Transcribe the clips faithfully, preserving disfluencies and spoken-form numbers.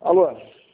Alô?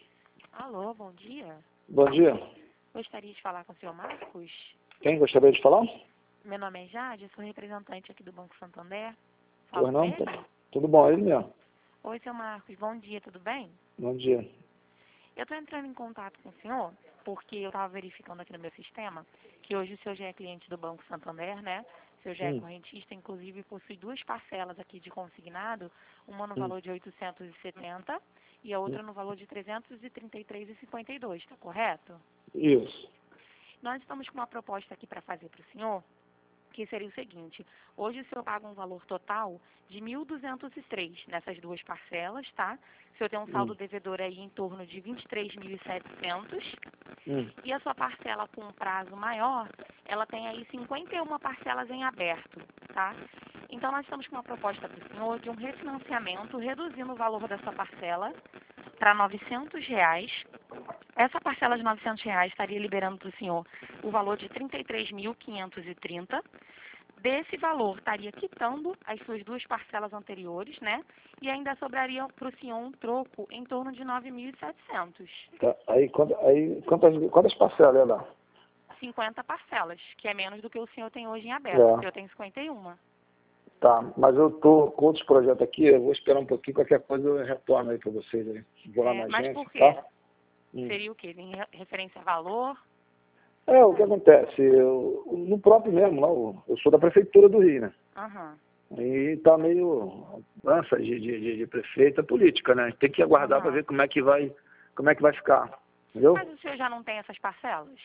Alô, bom dia. Bom dia. Gostaria de falar com o senhor Marcos? Quem gostaria de falar? Meu nome é Jade, sou representante aqui do Banco Santander. Pois Falo não? com ele? Tudo bom, ele mesmo. Oi, seu Marcos, bom dia, tudo bem? Bom dia. Eu estou entrando em contato com o senhor porque eu estava verificando aqui no meu sistema que hoje o senhor já é cliente do Banco Santander, né? O senhor já é Hum. correntista, inclusive possui duas parcelas aqui de consignado, uma no Hum. valor de oitocentos e setenta e a outra no valor de trezentos e trinta e três reais e cinquenta e dois centavos, está correto? Isso. Nós estamos com uma proposta aqui para fazer para o senhor, que seria o seguinte: hoje o senhor paga um valor total de mil duzentos e três nessas duas parcelas, tá? O senhor tem um saldo Hum. devedor aí em torno de vinte e três mil e setecentos. Hum. E a sua parcela com um prazo maior, ela tem aí cinquenta e uma parcelas em aberto, tá? Então nós estamos com uma proposta para o senhor de um refinanciamento, reduzindo o valor da sua parcela para novecentos reais. Essa parcela de novecentos reais estaria liberando para o senhor o valor de trinta e três mil quinhentos e trinta. Desse valor, estaria quitando as suas duas parcelas anteriores, né? E ainda sobraria para o senhor um troco em torno de nove mil e setecentos. Tá. Aí, quant- aí quantas, quantas parcelas é lá? cinquenta parcelas, que é menos do que o senhor tem hoje em aberto. É. O senhor tem cinquenta e uma. Tá, mas eu tô com outros projetos aqui, eu vou esperar um pouquinho, qualquer coisa eu retorno aí para vocês aí. Vou lá É, na mas agência, por quê? tá? Hum. Seria o quê? Em re- referência a valor? É, o que acontece, eu, no próprio mesmo, lá, eu eu sou da Prefeitura do Rio, né? Aham. E tá meio lança de, de, de, de prefeita política, né? Tem que aguardar para Aham. ver como é que vai, como é que vai ficar, entendeu? Mas o senhor já não tem essas parcelas?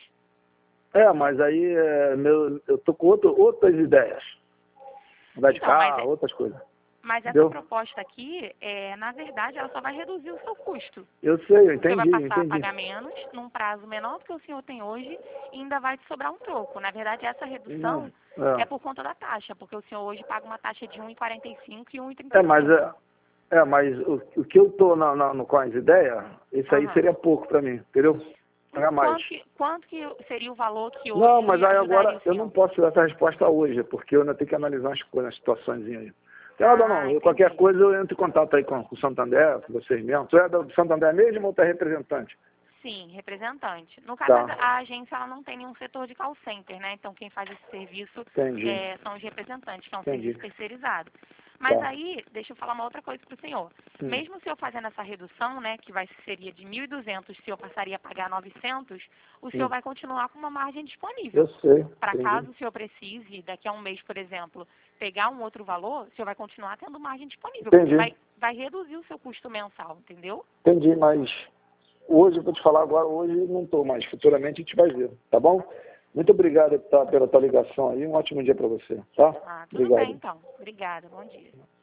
É, mas aí é, meu, eu tô com outro, outras ideias. Mudar de Então, mas, carro, é- outras coisas. mas essa Entendeu? proposta aqui, é, na verdade, ela só vai reduzir o seu custo. Eu sei, eu O senhor vai entendi, eu passar a entendi. pagar menos, num prazo menor do que o senhor tem hoje, e ainda vai te sobrar um troco. Na verdade, essa Não, redução é é. por conta da taxa, porque o senhor hoje paga uma taxa de um vírgula quarenta e cinco e É, mas, um vírgula trinta e cinco. é, é, mas o, o que eu tô na, na, no, com as ideias, isso aí Aham. seria pouco para mim, entendeu? Pagar mais. Quanto que, quanto que seria o valor que Não, hoje mas aí ajudaria agora o eu não senhor? posso dar essa resposta hoje, porque eu ainda tenho que analisar as coisas, as situações aí. Tem nada não, Ah, eu, qualquer entendi. coisa eu entro em contato aí com, com o Santander, com vocês mesmo. Tu é do Santander mesmo ou tu é representante? Sim, representante. No caso, Tá, a agência ela não tem nenhum setor de call center, né? Então, quem faz esse serviço entendi, é, são os representantes, que é um entendi. serviço terceirizado. Mas Tá. aí, deixa eu falar uma outra coisa para o senhor. Hum. Mesmo o senhor fazendo essa redução, né, que vai, seria de mil e duzentos, o senhor passaria a pagar novecentos, o senhor Hum. vai continuar com uma margem Eu disponível. sei, Para entendi. caso o senhor precise, daqui a um mês, por exemplo, pegar um outro valor, o senhor vai continuar tendo margem disponível, porque Entendi, vai, vai reduzir o seu custo mensal, entendeu? entendi, mas hoje, eu vou te falar agora, hoje não estou mais, futuramente a gente vai ver, tá bom? Muito obrigado tá, pela tua ligação aí, um ótimo dia para você, tá? Ah, tudo bem Obrigado. então. Obrigada, bom dia.